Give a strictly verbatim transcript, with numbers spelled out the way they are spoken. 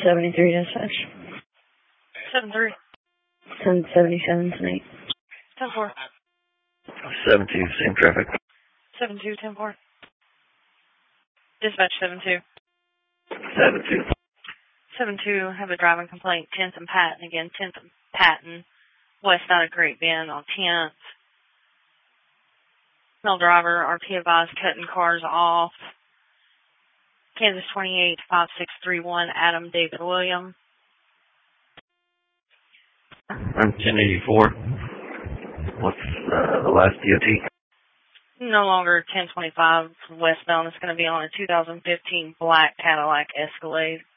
seventy-three dispatch. seven three. ten seventy-seven tonight. ten four. seven two, same traffic. seven two, ten four. Dispatch seven two. seven two. seven two, have a driving complaint, tenth and Patton. Again, tenth and Patton, west side of Great Bend on tenth. Male driver, R P advised, cutting cars off. Kansas twenty-eight, five six three one, Adam David William. I'm ten eighty-four. What's uh, the last D O T? No longer ten twenty-five westbound. It's going to be on a two thousand fifteen black Cadillac Escalade.